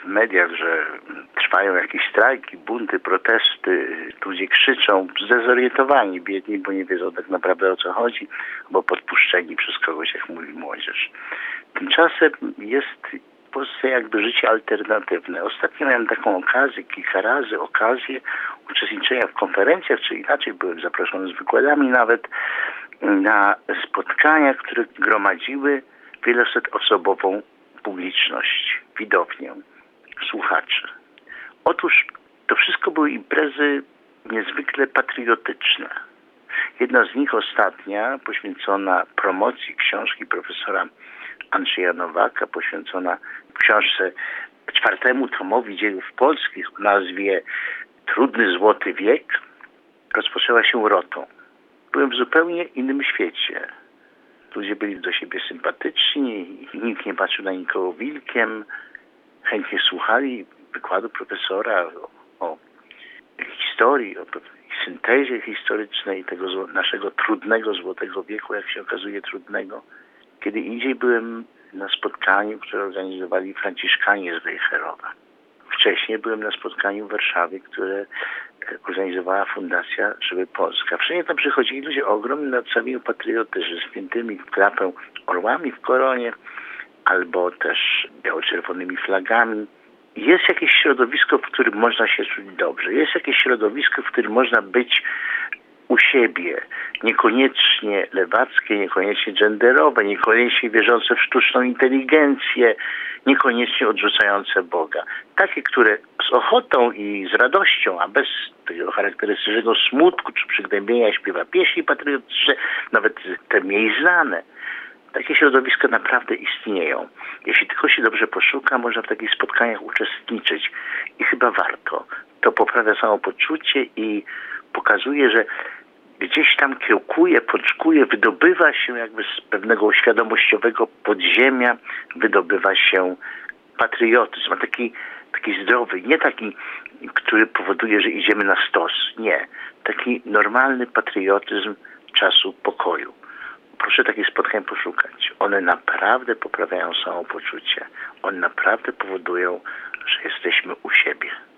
w mediach, że trwają jakieś strajki, bunty, protesty, ludzie krzyczą, zdezorientowani, biedni, bo nie wiedzą tak naprawdę o co chodzi, bo podpuszczeni przez kogoś, jak mówi młodzież. Tymczasem jest w Polsce jakby życie alternatywne. Ostatnio miałem taką okazję, kilka razy okazję uczestniczenia w konferencjach, czy inaczej byłem zaproszony z wykładami nawet na spotkania, które gromadziły wielosetosobową publiczność, widownię, słuchaczy. Otóż to wszystko były imprezy niezwykle patriotyczne. Jedna z nich, ostatnia, poświęcona promocji książki profesora Andrzeja Nowaka, poświęcona książce 4. tomowi dziejów polskich o nazwie Trudny Złoty Wiek, rozpoczęła się rotą. Byłem w zupełnie innym świecie. Ludzie byli do siebie sympatyczni, nikt nie patrzył na nikogo wilkiem, chętnie słuchali wykładu profesora o historii, o syntezie historycznej tego naszego trudnego Złotego Wieku, jak się okazuje trudnego. Kiedy indziej byłem na spotkaniu, które organizowali Franciszkanie z Wejherowa. Wcześniej byłem na spotkaniu w Warszawie, które organizowała Fundacja Żeby Polska. Wszędzie tam przychodzili ludzie o ogromnym nastawieniu patriotyzmu, z piętymi w klapę orłami w koronie, albo też biało-czerwonymi flagami. Jest jakieś środowisko, w którym można się czuć dobrze. Jest jakieś środowisko, w którym można być u siebie. Niekoniecznie lewackie, niekoniecznie genderowe, niekoniecznie wierzące w sztuczną inteligencję, niekoniecznie odrzucające Boga. Takie, które z ochotą i z radością, a bez tego charakterystycznego smutku czy przygnębienia śpiewa pieśni patriotyczne, nawet te mniej znane. Takie środowiska naprawdę istnieją. Jeśli tylko się dobrze poszuka, można w takich spotkaniach uczestniczyć. I chyba warto. To poprawia samopoczucie i pokazuje, że gdzieś tam kiełkuje, pączkuje, wydobywa się jakby z pewnego świadomościowego podziemia, wydobywa się patriotyzm, a taki zdrowy, nie taki, który powoduje, że idziemy na stos. Nie. Taki normalny patriotyzm czasu pokoju. Proszę takich spotkań poszukać. One naprawdę poprawiają samopoczucie. One naprawdę powodują, że jesteśmy u siebie.